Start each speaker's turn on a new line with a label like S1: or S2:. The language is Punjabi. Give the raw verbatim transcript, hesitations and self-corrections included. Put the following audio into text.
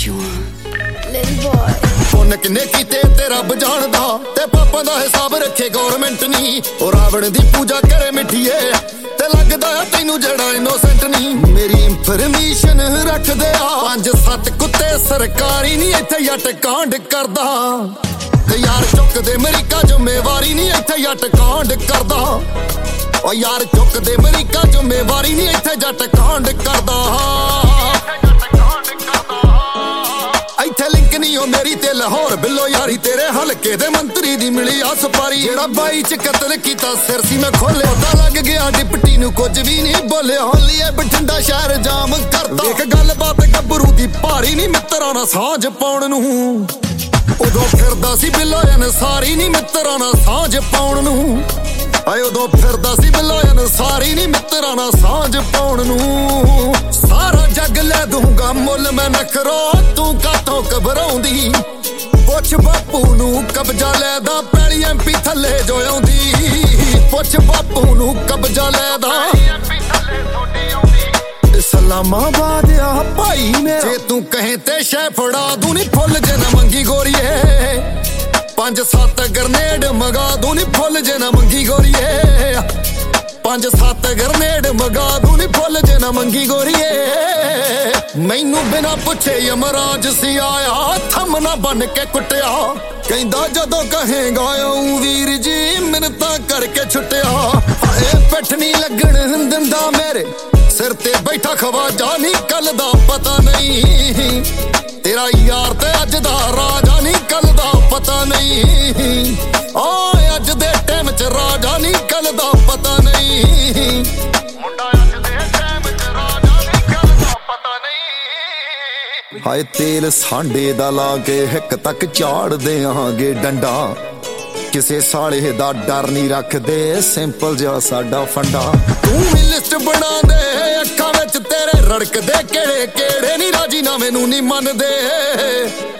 S1: you want, little boy?
S2: ਪੁੰਨ ਕਿੰਨੇ ਕੀਤੇ ਤੇ ਰੱਬ ਜਾਣਦਾ, ਤੇ ਪਾਪਾਂ ਦਾ ਹਿਸਾਬ ਰੱਖੇ ਗੌਰਮੈਂਟ ਨਹੀਂ। ਉਹ ਰਾਵਣ ਦੀ ਪੂਜਾ ਕਰੇ ਮਿੱਠੀਏ, ਤੇ ਲੱਗਦਾ ਤੈਨੂੰ ਜਿਹੜਾ ਇਨੋਸੈਂਟ ਨਹੀਂ। ਮੇਰੀ ਇਨਫਰਮੇਸ਼ਨ ਰੱਖਦੇ ਆ ਪੰਜ ਸੱਤ ਕੁੱਤੇ ਸਰਕਾਰੀ ਨਹੀਂ, ਇੱਥੇ ਜੱਟ ਕਾਂਡ ਕਰਦਾ। ਤੇ ਯਾਰ ਚੁੱਕਦੇ ਅਮਰੀਕਾ ਜ਼ਿੰਮੇਵਾਰੀ ਨਹੀਂ, ਇੱਥੇ ਜੱਟ ਕਾਂਡ ਕਰਦਾ। ਓ ਯਾਰ ਚੁੱਕਦੇ ਅਮਰੀਕਾ ਜ਼ਿੰਮੇਵਾਰੀ ਨਹੀਂ, ਇੱਥੇ ਜੱਟ ਕਾਂਡ ਕਰਦਾ। ਇੱਥੇ ਲਿੰਕ ਨਹੀਂ ਉਹ ਮੇਰੀ ਤੇ ਲਾਹੌਰ ਬਿੱਲੋ ਯਾਰੀ, ਤੇਰੇ ਹਲਕੇ ਦੇ ਮੰਤਰੀ ਦੀ ਮਿਲੀ ਆ ਸਪਾਰੀ। ਜਿਹੜਾ ਬਾਈ ਚ ਕਤਲ ਕੀਤਾ ਸਿਰ ਸੀ ਮੈਂ ਖੋਲਿਆ, ਪਤਾ ਲੱਗ ਗਿਆ ਡਿਪਟੀ ਨੂੰ ਕੁਝ ਵੀ ਨਹੀਂ ਬੋਲਿਆ। ਹੋਲੀਏ ਬਠਿੰਡਾ ਸ਼ਹਿਰ ਜਾਮ ਕਰਦਾ, ਇੱਕ ਗੱਲ ਬਾਤ ਗੱਭਰੂ ਦੀ ਭਾਰੀ ਨਹੀਂ, ਮਿੱਤਰਾਂ ਨਾਲ ਸਾਂਝ ਪਾਉਣ ਨੂੰ। ਉਦੋਂ ਫਿਰਦਾ ਸੀ ਬਿੱਲੋ ਅਨਸਾਰੀ ਨਹੀਂ, ਮਿੱਤਰਾਂ ਨਾਲ ਸਾਂਝ ਪਾਉਣ ਨੂੰ। ਆਏ ਉਦੋਂ ਫਿਰਦਾ ਸੀ ਬਿੱਲੋ ਅਨਸਾਰੀ ਨਹੀਂ, ਮਿੱਤਰਾਂ ਨਾਲ ਸਾਂਝ ਪਾਉਣ ਨੂੰ। ਸਾਰਾ ਜੱਗ ਲੈ ਦੂੰਗਾ ਮੁੱਲ ਮੈਂ ਨਖਰੋ, ਤੂੰ ਕਾਤੋਂ ਘਬਰਾਉਂਦੀ। ਪੁੱਛ ਬਾਪੂ ਨੂੰ ਕਬਜ਼ਾ ਲੈਦਾ, ਪੈਲੀ ਐਮਪੀ ਥੱਲੇ ਜੋ ਆਉਂਦੀ। ਪੁੱਛ ਬਾਪੂ ਨੂੰ ਕਬਜ਼ਾ ਲੈਦਾ, ਇਸਲਾਮਾਬਾਦ ਆ ਭਾਈ ਮੇਰਾ। ਜੇ ਤੂੰ ਕਹੇ ਤੇ ਸ਼ੈ ਫੜਾ ਦੂੰ ਨੀ, ਫੁੱਲ ਜੇ ਨਾ ਮੰਗੀ ਗੋਰੀਏ। ਪੰਜ ਸੱਤ ਗਰਨੇਡ ਮਗਾ ਦੂੰ ਨੀ, ਫੁੱਲ ਜੇ ਨਾ ਮੰਗੀ ਗੋਰੀਏ। ਪੰਜ ਸੱਤ ਗਰਨੇਡ ਮਗਾ ਦੂੰ ਨੀ, ਫੁੱਲ ਜੇ ਨਾ ਮੰਗੀ ਗੋਰੀਏ। ਮੈਨੂੰ ਬਿਨਾ ਪੁੱਛੇ ਯਮਰਾਜ ਸੀ ਆਇਆ, ਥੰਮ ਨਾ ਬਣ ਕੇ ਕੁੱਟਿਆ। ਕਹਿੰਦਾ ਜਦੋਂ ਕਹੇਗਾ ਓ ਵੀਰ ਜੀ ਮਿੰਨਤਾਂ ਕਰਕੇ ਛੁੱਟਿਆ। ਹਾਏ ਪਿੱਠ ਨੀ ਲੱਗਣ ਦਿੰਦਾ ਮੇਰੇ ਸਿਰ ਤੇ ਬੈਠਾ ਖਵਾਜਾ, ਨੀ ਕੱਲ ਦਾ ਪਤਾ ਨਹੀਂ। ਤੇਰਾ ਯਾਰ ਤੇ ਅੱਜ ਦਾ ਰਾਜਾ, ਨੀ ਕੱਲ ਦਾ ਪਤਾ ਨਹੀਂ। ਓਏ ਅੱਜ ਦੇ ਟਾਈਮ ਚ ਰਾਜਾ, ਨੀ ਕੱਲ ਦਾ ਪਤਾ ਨਹੀਂ। ਮੁੰਡਾ ਅੱਜ ਦੇ ਟਾਈਮ ਚ ਰਾਜਾ, ਨੀ ਕੱਲ ਦਾ ਪਤਾ ਨਹੀਂ। ਹਾਏ ਤੇਲ ਸਾਂਡੇ ਦਾ ਲਾ ਕੇ ਹਿੱਕ ਤੱਕ ਝਾੜ ਦਿਆਂਗੇ ਡੰਡਾ, ਕਿਸੇ ਸਾਲੇ ਦਾ ਡਰ ਨਹੀਂ ਰੱਖਦੇ, ਸਿੰਪਲ ਜਿਹਾ ਸਾਡਾ ਫੰਡਾ। ਤੂੰ ਵੀ ਲਿਸਟ ਬਣਾ ਦੇ, ਅੱਖਾਂ ਵਿੱਚ ਤੇਰੇ ਰੜਕਦੇ ਕਿਹੜੇ ਕਿਹੜੇ ਨਹੀਂ, ਰਾਜੀ ਨਾ ਮੈਨੂੰ ਨਹੀਂ ਮੰਨਦੇ।